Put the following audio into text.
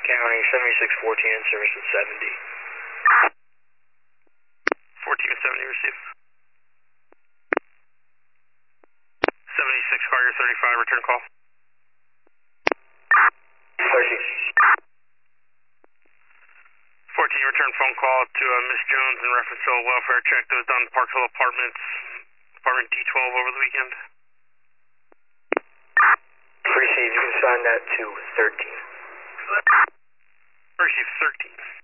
County, 7614 in service at 70. 14 and 70 received. 76 Carrier 35, return call. 14, return phone call to Miss Jones in reference to a welfare check that was done in Park Hill Apartments, apartment D12 over the weekend. Received, you can sign that to 13. Received 13.